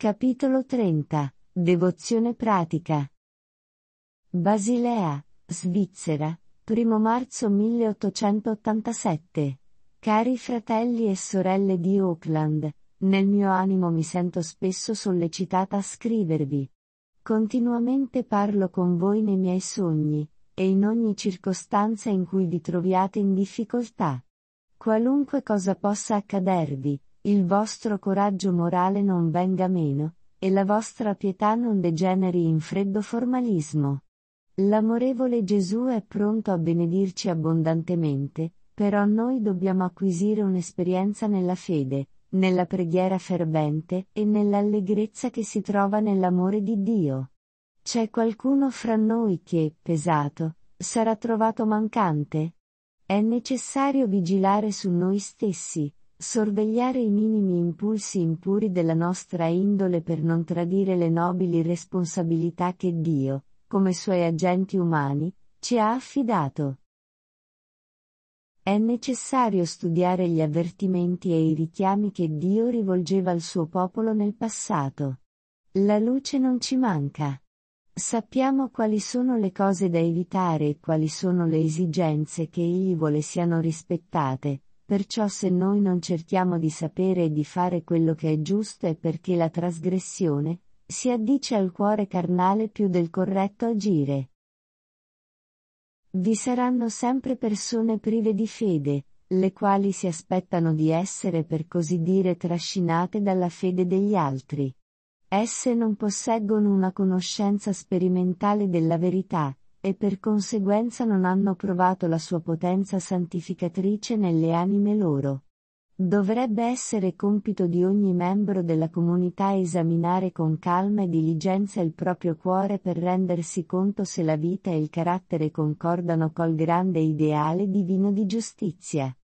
Capitolo 30. Devozione pratica. Basilea, Svizzera, 1 marzo 1887. Cari fratelli e sorelle di Auckland, nel mio animo mi sento spesso sollecitata a scrivervi. Continuamente parlo con voi nei miei sogni, e in ogni circostanza in cui vi troviate in difficoltà. Qualunque cosa possa accadervi, il vostro coraggio morale non venga meno, e la vostra pietà non degeneri in freddo formalismo. L'amorevole Gesù è pronto a benedirci abbondantemente, però noi dobbiamo acquisire un'esperienza nella fede, nella preghiera fervente e nell'allegrezza che si trova nell'amore di Dio. C'è qualcuno fra noi che, pesato, sarà trovato mancante? È necessario vigilare su noi stessi, sorvegliare i minimi impulsi impuri della nostra indole per non tradire le nobili responsabilità che Dio, come suoi agenti umani, ci ha affidato. È necessario studiare gli avvertimenti e i richiami che Dio rivolgeva al suo popolo nel passato. La luce non ci manca. Sappiamo quali sono le cose da evitare e quali sono le esigenze che Egli vuole siano rispettate, perciò se noi non cerchiamo di sapere e di fare quello che è giusto è perché la trasgressione si addice al cuore carnale più del corretto agire. Vi saranno sempre persone prive di fede, le quali si aspettano di essere per così dire trascinate dalla fede degli altri. Esse non posseggono una conoscenza sperimentale della verità, e per conseguenza non hanno provato la sua potenza santificatrice nelle anime loro. Dovrebbe essere compito di ogni membro della comunità esaminare con calma e diligenza il proprio cuore per rendersi conto se la vita e il carattere concordano col grande ideale divino di giustizia.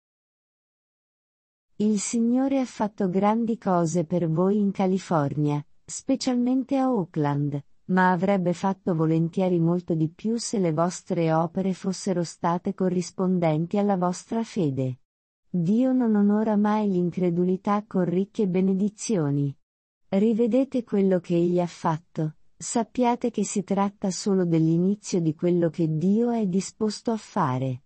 Il Signore ha fatto grandi cose per voi in California, specialmente a Auckland, ma avrebbe fatto volentieri molto di più se le vostre opere fossero state corrispondenti alla vostra fede. Dio non onora mai l'incredulità con ricche benedizioni. Rivedete quello che Egli ha fatto, sappiate che si tratta solo dell'inizio di quello che Dio è disposto a fare.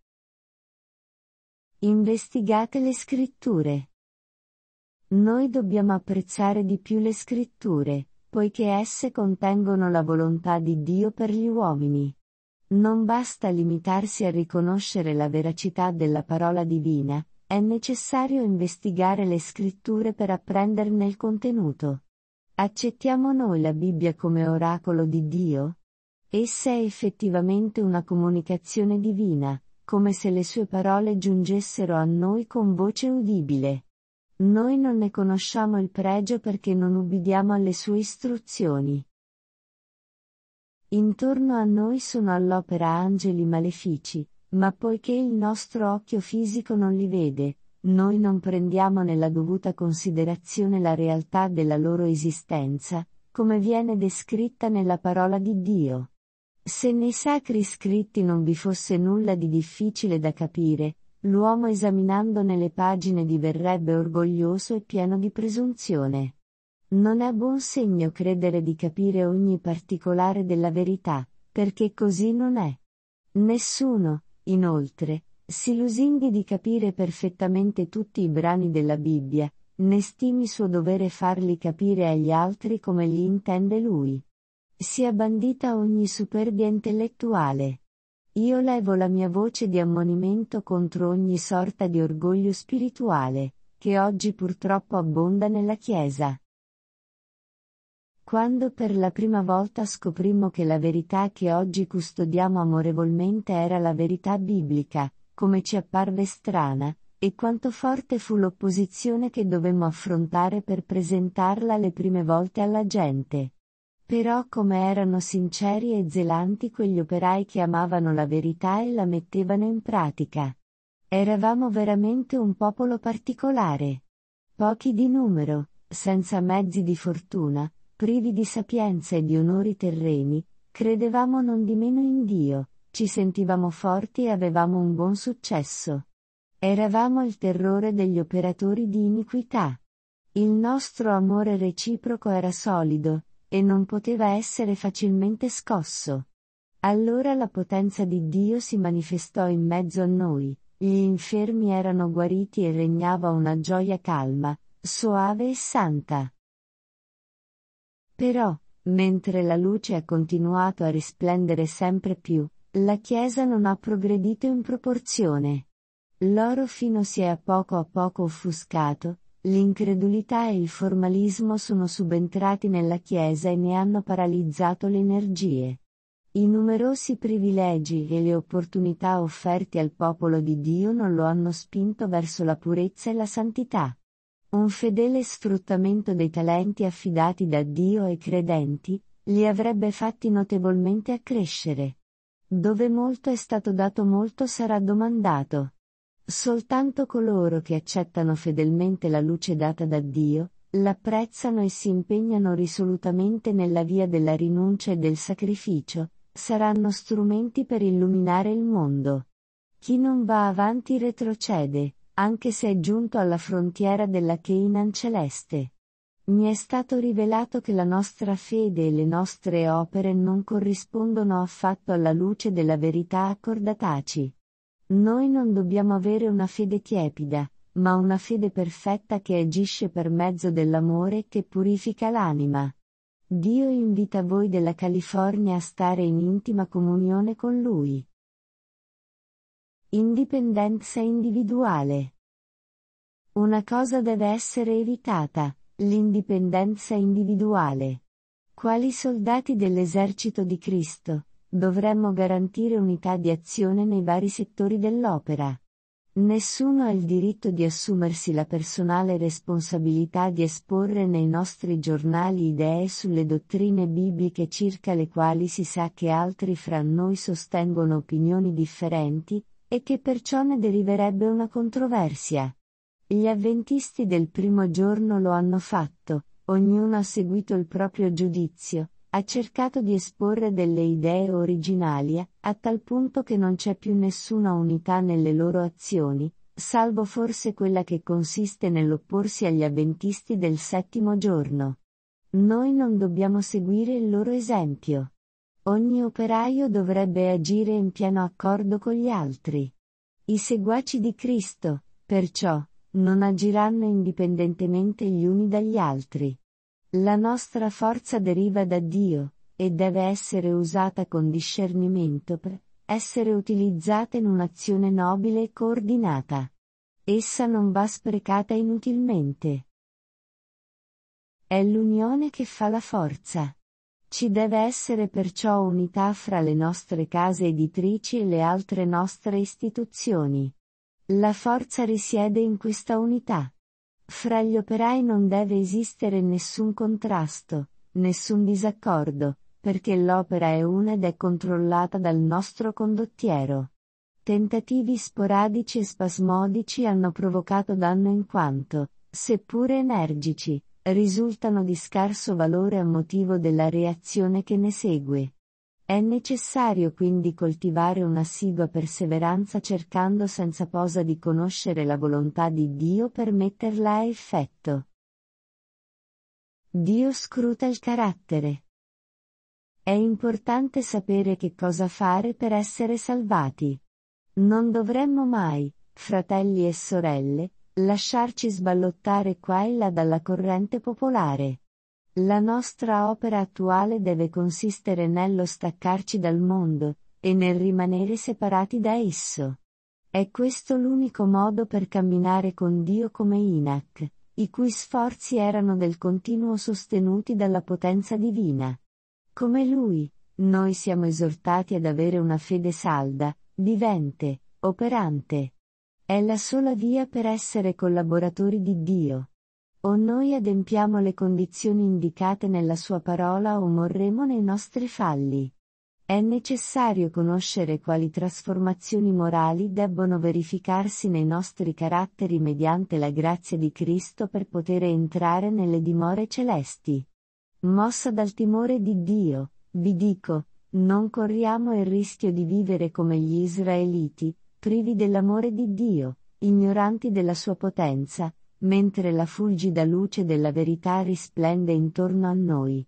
Investigate le Scritture. Noi dobbiamo apprezzare di più le Scritture, poiché esse contengono la volontà di Dio per gli uomini. Non basta limitarsi a riconoscere la veracità della parola divina, è necessario investigare le Scritture per apprenderne il contenuto. Accettiamo noi la Bibbia come oracolo di Dio? Essa è effettivamente una comunicazione divina, come se le sue parole giungessero a noi con voce udibile. Noi non ne conosciamo il pregio perché non ubbidiamo alle sue istruzioni. Intorno a noi sono all'opera angeli malefici, ma poiché il nostro occhio fisico non li vede, noi non prendiamo nella dovuta considerazione la realtà della loro esistenza, come viene descritta nella parola di Dio. Se nei sacri scritti non vi fosse nulla di difficile da capire, l'uomo esaminandone le pagine diverrebbe orgoglioso e pieno di presunzione. Non è buon segno credere di capire ogni particolare della verità, perché così non è. Nessuno, inoltre, si lusinghi di capire perfettamente tutti i brani della Bibbia, né stimi suo dovere farli capire agli altri come li intende lui. Sia bandita ogni superbia intellettuale. Io levo la mia voce di ammonimento contro ogni sorta di orgoglio spirituale, che oggi purtroppo abbonda nella Chiesa. Quando per la prima volta scoprimmo che la verità che oggi custodiamo amorevolmente era la verità biblica, come ci apparve strana, e quanto forte fu l'opposizione che dovemmo affrontare per presentarla le prime volte alla gente. Però come erano sinceri e zelanti quegli operai che amavano la verità e la mettevano in pratica. Eravamo veramente un popolo particolare. Pochi di numero, senza mezzi di fortuna, privi di sapienza e di onori terreni, credevamo non di meno in Dio, ci sentivamo forti e avevamo un buon successo. Eravamo il terrore degli operatori di iniquità. Il nostro amore reciproco era solido, e non poteva essere facilmente scosso. Allora la potenza di Dio si manifestò in mezzo a noi, gli infermi erano guariti e regnava una gioia calma, soave e santa. Però, mentre la luce ha continuato a risplendere sempre più, la Chiesa non ha progredito in proporzione. L'oro fino si è a poco offuscato, l'incredulità e il formalismo sono subentrati nella Chiesa e ne hanno paralizzato le energie. I numerosi privilegi e le opportunità offerti al popolo di Dio non lo hanno spinto verso la purezza e la santità. Un fedele sfruttamento dei talenti affidati da Dio ai credenti, li avrebbe fatti notevolmente accrescere. Dove molto è stato dato molto sarà domandato. Soltanto coloro che accettano fedelmente la luce data da Dio, l'apprezzano e si impegnano risolutamente nella via della rinuncia e del sacrificio, saranno strumenti per illuminare il mondo. Chi non va avanti retrocede, anche se è giunto alla frontiera della Canaan celeste. Mi è stato rivelato che la nostra fede e le nostre opere non corrispondono affatto alla luce della verità accordataci. Noi non dobbiamo avere una fede tiepida, ma una fede perfetta che agisce per mezzo dell'amore che purifica l'anima. Dio invita voi della California a stare in intima comunione con Lui. Indipendenza individuale. Una cosa deve essere evitata, l'indipendenza individuale. Quali soldati dell'esercito di Cristo, dovremmo garantire unità di azione nei vari settori dell'opera. Nessuno ha il diritto di assumersi la personale responsabilità di esporre nei nostri giornali idee sulle dottrine bibliche circa le quali si sa che altri fra noi sostengono opinioni differenti, e che perciò ne deriverebbe una controversia. Gli avventisti del primo giorno lo hanno fatto, ognuno ha seguito il proprio giudizio, ha cercato di esporre delle idee originali, a tal punto che non c'è più nessuna unità nelle loro azioni, salvo forse quella che consiste nell'opporsi agli avventisti del settimo giorno. Noi non dobbiamo seguire il loro esempio. Ogni operaio dovrebbe agire in pieno accordo con gli altri. I seguaci di Cristo, perciò, non agiranno indipendentemente gli uni dagli altri. La nostra forza deriva da Dio, e deve essere usata con discernimento per essere utilizzata in un'azione nobile e coordinata. Essa non va sprecata inutilmente. È l'unione che fa la forza. Ci deve essere perciò unità fra le nostre case editrici e le altre nostre istituzioni. La forza risiede in questa unità. Fra gli operai non deve esistere nessun contrasto, nessun disaccordo, perché l'opera è una ed è controllata dal nostro condottiero. Tentativi sporadici e spasmodici hanno provocato danno in quanto, seppure energici, risultano di scarso valore a motivo della reazione che ne segue. È necessario quindi coltivare un'assidua perseveranza cercando senza posa di conoscere la volontà di Dio per metterla a effetto. Dio scruta il carattere. È importante sapere che cosa fare per essere salvati. Non dovremmo mai, fratelli e sorelle, lasciarci sballottare qua e là dalla corrente popolare. La nostra opera attuale deve consistere nello staccarci dal mondo, e nel rimanere separati da esso. È questo l'unico modo per camminare con Dio come Enoch, i cui sforzi erano del continuo sostenuti dalla potenza divina. Come lui, noi siamo esortati ad avere una fede salda, vivente, operante. È la sola via per essere collaboratori di Dio. O noi adempiamo le condizioni indicate nella sua parola o morremo nei nostri falli. È necessario conoscere quali trasformazioni morali debbono verificarsi nei nostri caratteri mediante la grazia di Cristo per poter entrare nelle dimore celesti. Mossa dal timore di Dio, vi dico, non corriamo il rischio di vivere come gli Israeliti, privi dell'amore di Dio, ignoranti della sua potenza, mentre la fulgida luce della verità risplende intorno a noi.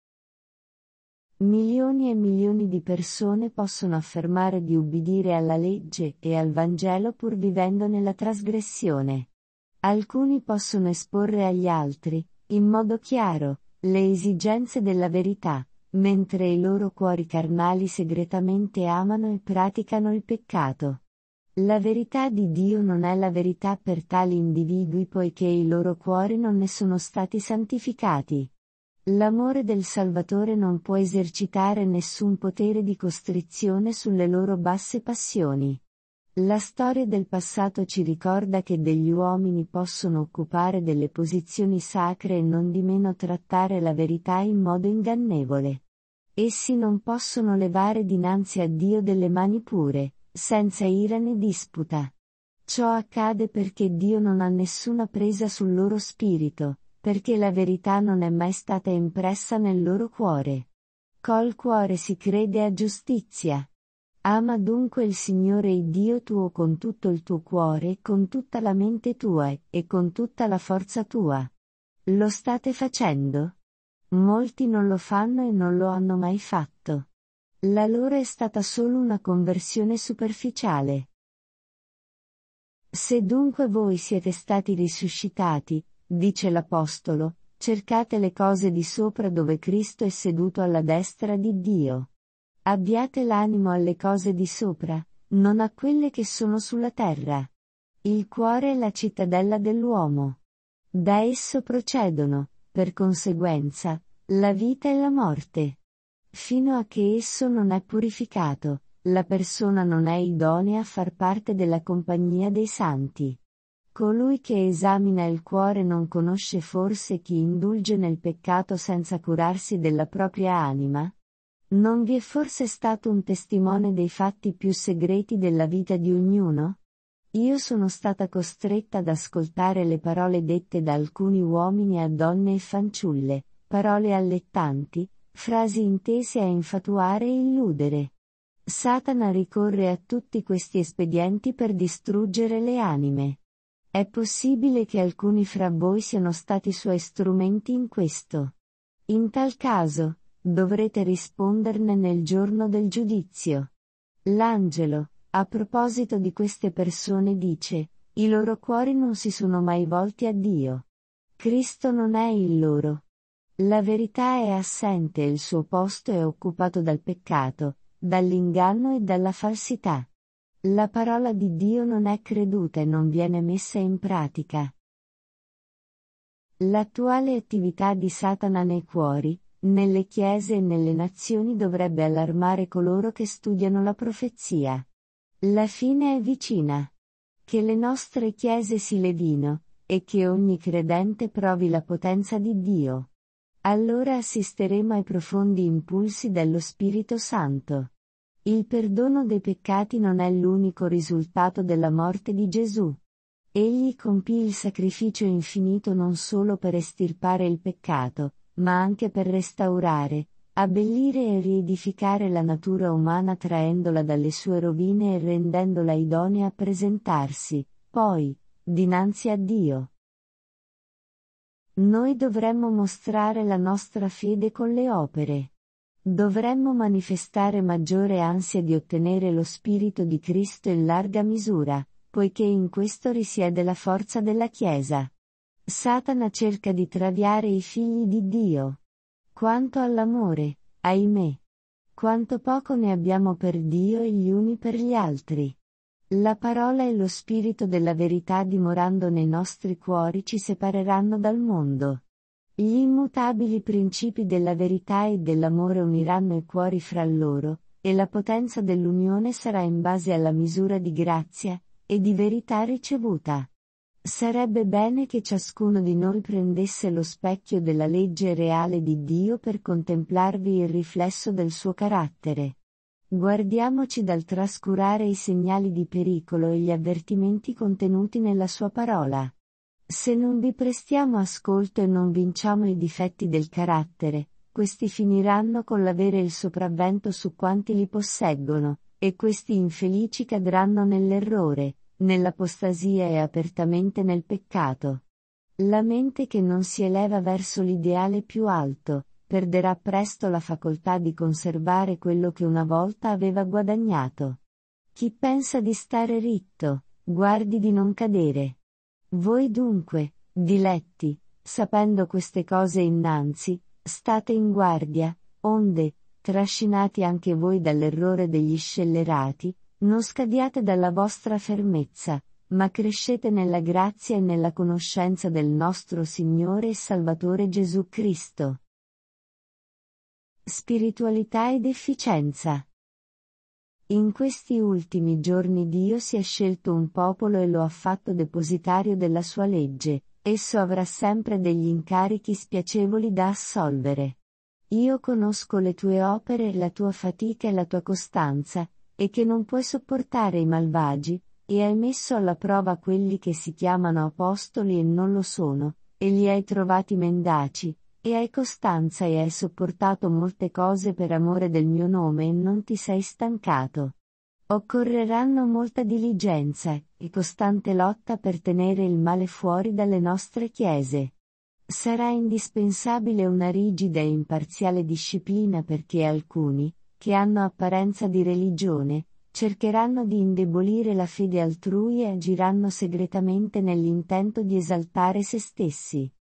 Milioni e milioni di persone possono affermare di ubbidire alla legge e al Vangelo pur vivendo nella trasgressione. Alcuni possono esporre agli altri, in modo chiaro, le esigenze della verità, mentre i loro cuori carnali segretamente amano e praticano il peccato. La verità di Dio non è la verità per tali individui poiché i loro cuori non ne sono stati santificati. L'amore del Salvatore non può esercitare nessun potere di costrizione sulle loro basse passioni. La storia del passato ci ricorda che degli uomini possono occupare delle posizioni sacre e non di meno trattare la verità in modo ingannevole. Essi non possono levare dinanzi a Dio delle mani pure, senza ira né disputa. Ciò accade perché Dio non ha nessuna presa sul loro spirito, perché la verità non è mai stata impressa nel loro cuore. Col cuore si crede a giustizia. Ama dunque il Signore il Dio tuo con tutto il tuo cuore, con tutta la mente tua e con tutta la forza tua. Lo state facendo? Molti non lo fanno e non lo hanno mai fatto. La loro è stata solo una conversione superficiale. Se dunque voi siete stati risuscitati, dice l'Apostolo, cercate le cose di sopra dove Cristo è seduto alla destra di Dio. Abbiate l'animo alle cose di sopra, non a quelle che sono sulla terra. Il cuore è la cittadella dell'uomo. Da esso procedono, per conseguenza, la vita e la morte. Fino a che esso non è purificato, la persona non è idonea a far parte della compagnia dei santi. Colui che esamina il cuore non conosce forse chi indulge nel peccato senza curarsi della propria anima? Non vi è forse stato un testimone dei fatti più segreti della vita di ognuno? Io sono stata costretta ad ascoltare le parole dette da alcuni uomini a donne e fanciulle, parole allettanti, frasi intese a infatuare e illudere. Satana ricorre a tutti questi espedienti per distruggere le anime. È possibile che alcuni fra voi siano stati suoi strumenti in questo. In tal caso, dovrete risponderne nel giorno del giudizio. L'angelo, a proposito di queste persone dice, i loro cuori non si sono mai volti a Dio. Cristo non è il loro. La verità è assente e il suo posto è occupato dal peccato, dall'inganno e dalla falsità. La parola di Dio non è creduta e non viene messa in pratica. L'attuale attività di Satana nei cuori, nelle chiese e nelle nazioni dovrebbe allarmare coloro che studiano la profezia. La fine è vicina. Che le nostre chiese si levino, e che ogni credente provi la potenza di Dio. Allora assisteremo ai profondi impulsi dello Spirito Santo. Il perdono dei peccati non è l'unico risultato della morte di Gesù. Egli compì il sacrificio infinito non solo per estirpare il peccato, ma anche per restaurare, abbellire e riedificare la natura umana traendola dalle sue rovine e rendendola idonea a presentarsi, poi, dinanzi a Dio. Noi dovremmo mostrare la nostra fede con le opere. Dovremmo manifestare maggiore ansia di ottenere lo Spirito di Cristo in larga misura, poiché in questo risiede la forza della Chiesa. Satana cerca di traviare i figli di Dio. Quanto all'amore, ahimè, quanto poco ne abbiamo per Dio e gli uni per gli altri. La parola e lo Spirito della verità dimorando nei nostri cuori ci separeranno dal mondo. Gli immutabili principi della verità e dell'amore uniranno i cuori fra loro, e la potenza dell'unione sarà in base alla misura di grazia e di verità ricevuta. Sarebbe bene che ciascuno di noi prendesse lo specchio della legge reale di Dio per contemplarvi il riflesso del suo carattere. Guardiamoci dal trascurare i segnali di pericolo e gli avvertimenti contenuti nella sua parola. Se non vi prestiamo ascolto e non vinciamo i difetti del carattere, questi finiranno con l'avere il sopravvento su quanti li posseggono, e questi infelici cadranno nell'errore, nell'apostasia e apertamente nel peccato. La mente che non si eleva verso l'ideale più alto, perderà presto la facoltà di conservare quello che una volta aveva guadagnato. Chi pensa di stare ritto, guardi di non cadere. Voi dunque, diletti, sapendo queste cose innanzi, state in guardia, onde, trascinati anche voi dall'errore degli scellerati, non scadiate dalla vostra fermezza, ma crescete nella grazia e nella conoscenza del nostro Signore e Salvatore Gesù Cristo. Spiritualità ed efficienza. In questi ultimi giorni Dio si è scelto un popolo e lo ha fatto depositario della sua legge, esso avrà sempre degli incarichi spiacevoli da assolvere. Io conosco le tue opere, la tua fatica e la tua costanza, e che non puoi sopportare i malvagi, e hai messo alla prova quelli che si chiamano apostoli e non lo sono, e li hai trovati mendaci, e hai costanza e hai sopportato molte cose per amore del mio nome e non ti sei stancato. Occorreranno molta diligenza e costante lotta per tenere il male fuori dalle nostre chiese. Sarà indispensabile una rigida e imparziale disciplina perché alcuni, che hanno apparenza di religione, cercheranno di indebolire la fede altrui e agiranno segretamente nell'intento di esaltare se stessi.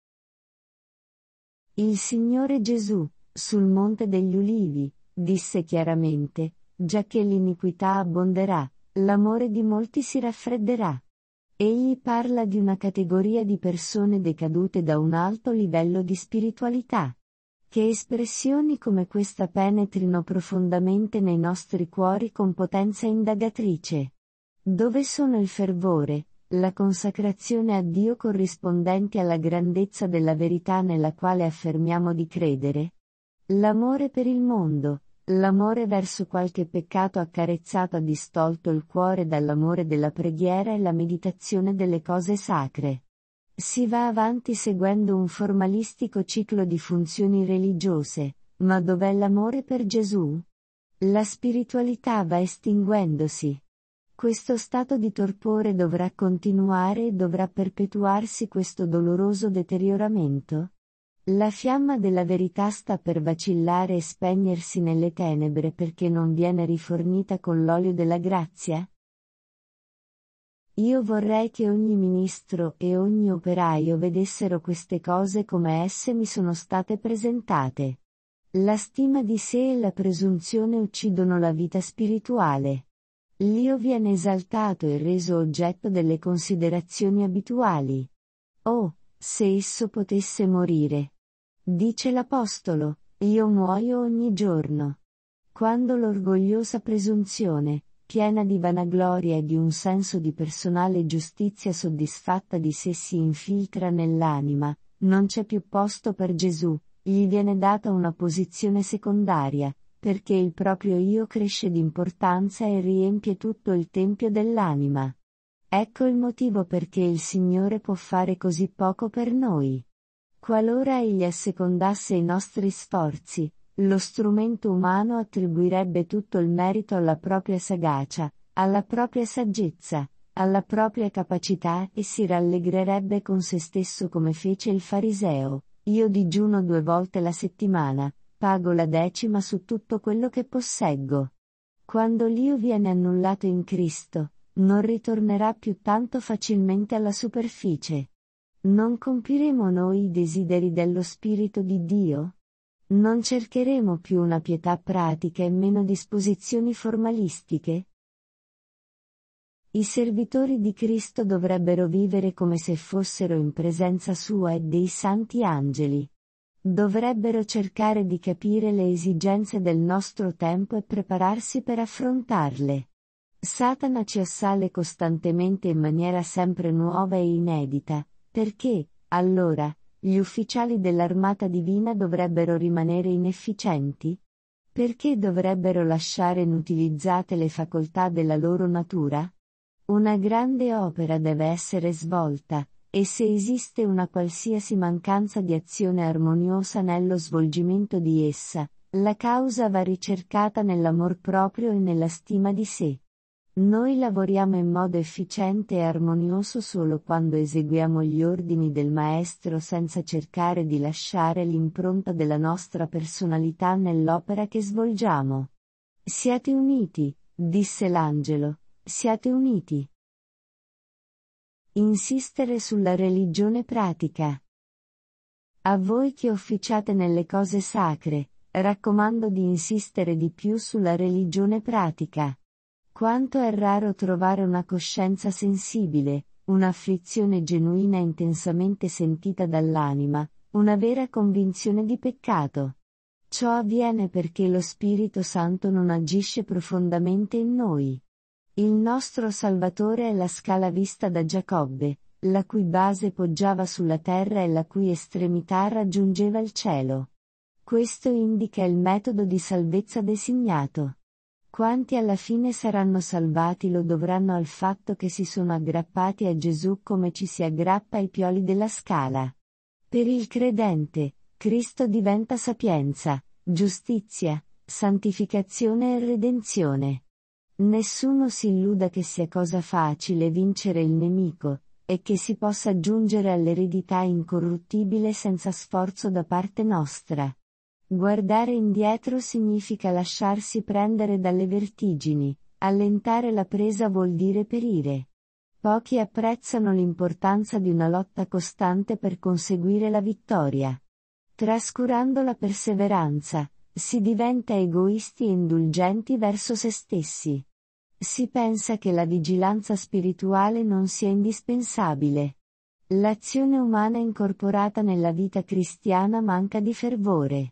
Il Signore Gesù, sul Monte degli Ulivi, disse chiaramente, giacché l'iniquità abbonderà, l'amore di molti si raffredderà. Egli parla di una categoria di persone decadute da un alto livello di spiritualità. Che espressioni come questa penetrino profondamente nei nostri cuori con potenza indagatrice. Dove sono il fervore, la consacrazione a Dio corrispondenti alla grandezza della verità nella quale affermiamo di credere? L'amore per il mondo, l'amore verso qualche peccato accarezzato ha distolto il cuore dall'amore della preghiera e la meditazione delle cose sacre. Si va avanti seguendo un formalistico ciclo di funzioni religiose, ma dov'è l'amore per Gesù? La spiritualità va estinguendosi. Questo stato di torpore dovrà continuare e dovrà perpetuarsi questo doloroso deterioramento? La fiamma della verità sta per vacillare e spegnersi nelle tenebre perché non viene rifornita con l'olio della grazia? Io vorrei che ogni ministro e ogni operaio vedessero queste cose come esse mi sono state presentate. La stima di sé e la presunzione uccidono la vita spirituale. L'io viene esaltato e reso oggetto delle considerazioni abituali. Oh, se esso potesse morire! Dice l'Apostolo, io muoio ogni giorno. Quando l'orgogliosa presunzione, piena di vanagloria e di un senso di personale giustizia soddisfatta di sé si infiltra nell'anima, non c'è più posto per Gesù, gli viene data una posizione secondaria, perché il proprio io cresce d'importanza e riempie tutto il tempio dell'anima. Ecco il motivo perché il Signore può fare così poco per noi. Qualora Egli assecondasse i nostri sforzi, lo strumento umano attribuirebbe tutto il merito alla propria sagacia, alla propria saggezza, alla propria capacità e si rallegrerebbe con se stesso come fece il fariseo. Io digiuno 2 volte la settimana, pago la 10ª su tutto quello che posseggo. Quando l'io viene annullato in Cristo, non ritornerà più tanto facilmente alla superficie. Non compiremo noi i desideri dello Spirito di Dio? Non cercheremo più una pietà pratica e meno disposizioni formalistiche? I servitori di Cristo dovrebbero vivere come se fossero in presenza sua e dei santi angeli. Dovrebbero cercare di capire le esigenze del nostro tempo e prepararsi per affrontarle. Satana ci assale costantemente in maniera sempre nuova e inedita, perché, allora, gli ufficiali dell'armata divina dovrebbero rimanere inefficienti? Perché dovrebbero lasciare inutilizzate le facoltà della loro natura? Una grande opera deve essere svolta, e se esiste una qualsiasi mancanza di azione armoniosa nello svolgimento di essa, la causa va ricercata nell'amor proprio e nella stima di sé. Noi lavoriamo in modo efficiente e armonioso solo quando eseguiamo gli ordini del Maestro senza cercare di lasciare l'impronta della nostra personalità nell'opera che svolgiamo. Siate uniti, disse l'angelo, siate uniti. Insistere sulla religione pratica. A voi che officiate nelle cose sacre, raccomando di insistere di più sulla religione pratica. Quanto è raro trovare una coscienza sensibile, un'afflizione genuina e intensamente sentita dall'anima, una vera convinzione di peccato. Ciò avviene perché lo Spirito Santo non agisce profondamente in noi. Il nostro Salvatore è la scala vista da Giacobbe, la cui base poggiava sulla terra e la cui estremità raggiungeva il cielo. Questo indica il metodo di salvezza designato. Quanti alla fine saranno salvati lo dovranno al fatto che si sono aggrappati a Gesù come ci si aggrappa ai pioli della scala. Per il credente, Cristo diventa sapienza, giustizia, santificazione e redenzione. Nessuno si illuda che sia cosa facile vincere il nemico, e che si possa giungere all'eredità incorruttibile senza sforzo da parte nostra. Guardare indietro significa lasciarsi prendere dalle vertigini, allentare la presa vuol dire perire. Pochi apprezzano l'importanza di una lotta costante per conseguire la vittoria. Trascurando la perseveranza, si diventa egoisti e indulgenti verso se stessi. Si pensa che la vigilanza spirituale non sia indispensabile. L'azione umana incorporata nella vita cristiana manca di fervore.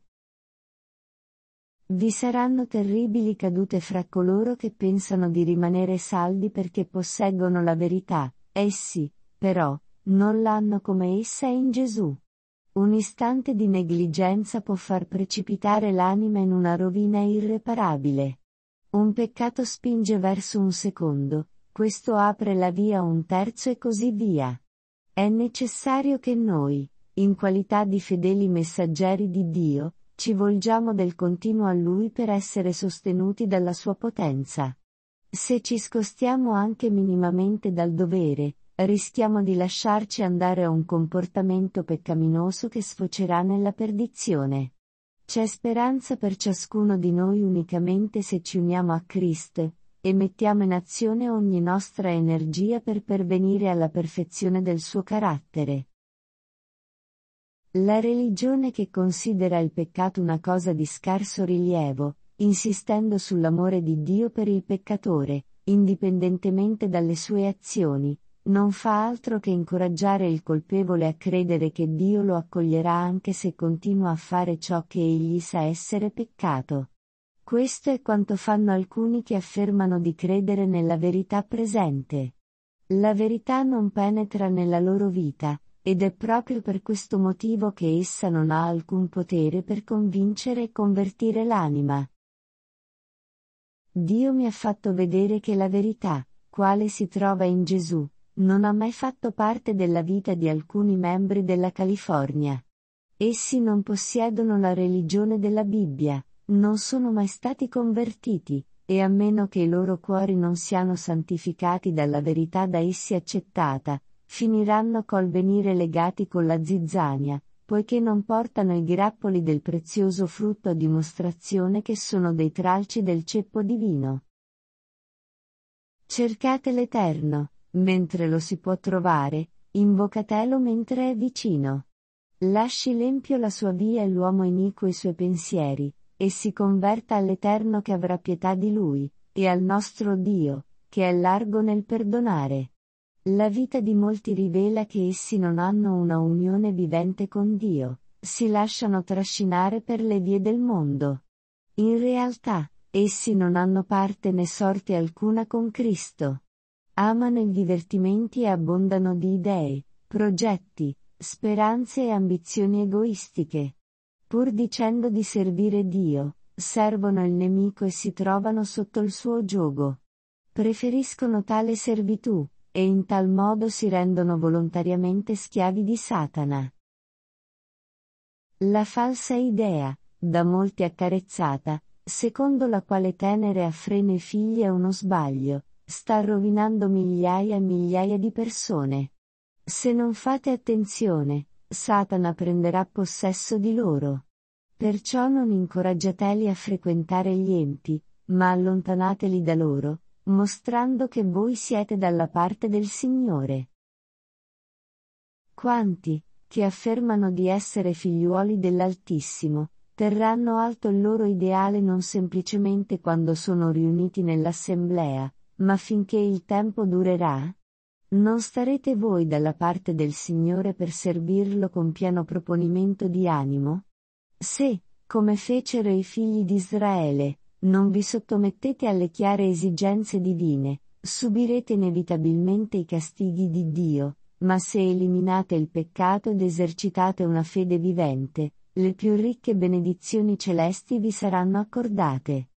Vi saranno terribili cadute fra coloro che pensano di rimanere saldi perché posseggono la verità, essi, però, non l'hanno come essa è in Gesù. Un istante di negligenza può far precipitare l'anima in una rovina irreparabile. Un peccato spinge verso un secondo, questo apre la via a un terzo e così via. È necessario che noi, in qualità di fedeli messaggeri di Dio, ci volgiamo del continuo a Lui per essere sostenuti dalla sua potenza. Se ci scostiamo anche minimamente dal dovere, rischiamo di lasciarci andare a un comportamento peccaminoso che sfocerà nella perdizione. C'è speranza per ciascuno di noi unicamente se ci uniamo a Cristo, e mettiamo in azione ogni nostra energia per pervenire alla perfezione del suo carattere. La religione che considera il peccato una cosa di scarso rilievo, insistendo sull'amore di Dio per il peccatore, indipendentemente dalle sue azioni, non fa altro che incoraggiare il colpevole a credere che Dio lo accoglierà anche se continua a fare ciò che egli sa essere peccato. Questo è quanto fanno alcuni che affermano di credere nella verità presente. La verità non penetra nella loro vita, ed è proprio per questo motivo che essa non ha alcun potere per convincere e convertire l'anima. Dio mi ha fatto vedere che la verità, quale si trova in Gesù, non ha mai fatto parte della vita di alcuni membri della California. Essi non possiedono la religione della Bibbia, non sono mai stati convertiti, e a meno che i loro cuori non siano santificati dalla verità da essi accettata, finiranno col venire legati con la zizzania, poiché non portano i grappoli del prezioso frutto a dimostrazione che sono dei tralci del ceppo divino. Cercate l'Eterno, mentre lo si può trovare, invocatelo mentre è vicino. Lasci l'empio la sua via e l'uomo iniquo i suoi pensieri, e si converta all'Eterno che avrà pietà di lui, e al nostro Dio, che è largo nel perdonare. La vita di molti rivela che essi non hanno una unione vivente con Dio, si lasciano trascinare per le vie del mondo. In realtà, essi non hanno parte né sorte alcuna con Cristo. Amano i divertimenti e abbondano di idee, progetti, speranze e ambizioni egoistiche. Pur dicendo di servire Dio, servono il nemico e si trovano sotto il suo giogo. Preferiscono tale servitù, e in tal modo si rendono volontariamente schiavi di Satana. La falsa idea, da molti accarezzata, secondo la quale tenere a freno i figli è uno sbaglio, sta rovinando migliaia e migliaia di persone. Se non fate attenzione, Satana prenderà possesso di loro. Perciò non incoraggiateli a frequentare gli empi, ma allontanateli da loro, mostrando che voi siete dalla parte del Signore. Quanti, che affermano di essere figliuoli dell'Altissimo, terranno alto il loro ideale non semplicemente quando sono riuniti nell'assemblea, ma finché il tempo durerà? Non starete voi dalla parte del Signore per servirlo con pieno proponimento di animo? Se, come fecero i figli di Israele, non vi sottomettete alle chiare esigenze divine, subirete inevitabilmente i castighi di Dio, ma se eliminate il peccato ed esercitate una fede vivente, le più ricche benedizioni celesti vi saranno accordate.